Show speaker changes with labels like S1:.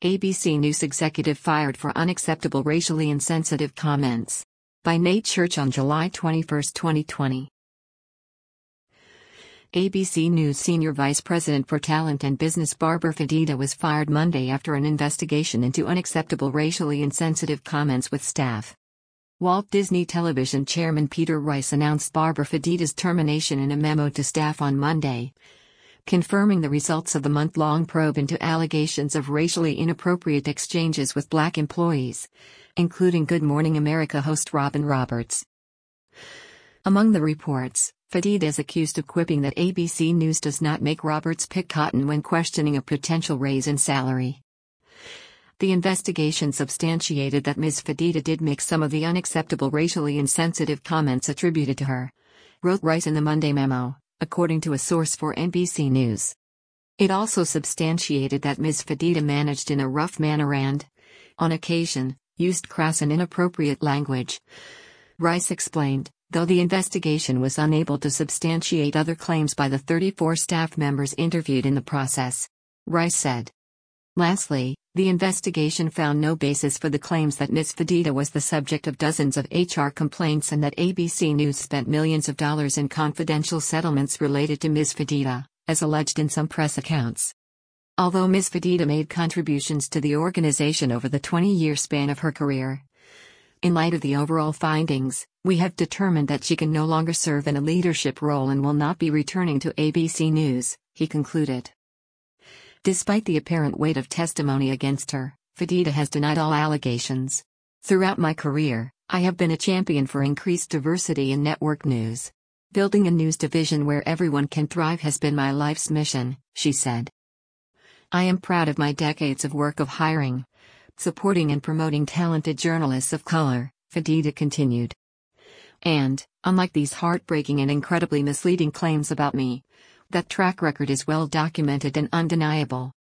S1: ABC News executive fired for unacceptable racially insensitive comments. By Nate Church on July 21, 2020. ABC News Senior Vice President for Talent and Business Barbara Fedida was fired Monday after an investigation into unacceptable racially insensitive comments with staff. Walt Disney Television Chairman Peter Rice announced Barbara Fedida's termination in a memo to staff on Monday, confirming the results of the month-long probe into allegations of racially inappropriate exchanges with black employees, including Good Morning America host Robin Roberts. Among the reports, Fedida is accused of quipping that ABC News does not make Roberts pick cotton when questioning a potential raise in salary. The investigation substantiated that Ms. Fedida did make some of the unacceptable racially insensitive comments attributed to her, wrote Rice in the Monday memo, according to a source for NBC News. It also substantiated that Ms. Fedida managed in a rough manner and, on occasion, used crass and inappropriate language. Rice explained, though the investigation was unable to substantiate other claims by the 34 staff members interviewed in the process. Rice said. Lastly, the investigation found no basis for the claims that Ms. Fedida was the subject of dozens of HR complaints and that ABC News spent millions of dollars in confidential settlements related to Ms. Fedida, as alleged in some press accounts. Although Ms. Fedida made contributions to the organization over the 20-year span of her career, in light of the overall findings, we have determined that she can no longer serve in a leadership role and will not be returning to ABC News, he concluded. Despite the apparent weight of testimony against her, Fedida has denied all allegations. Throughout my career, I have been a champion for increased diversity in network news. Building a news division where everyone can thrive has been my life's mission, she said. I am proud of my decades of work of hiring, supporting and promoting talented journalists of color, Fedida continued. And, unlike these heartbreaking and incredibly misleading claims about me, that track record is well documented and undeniable.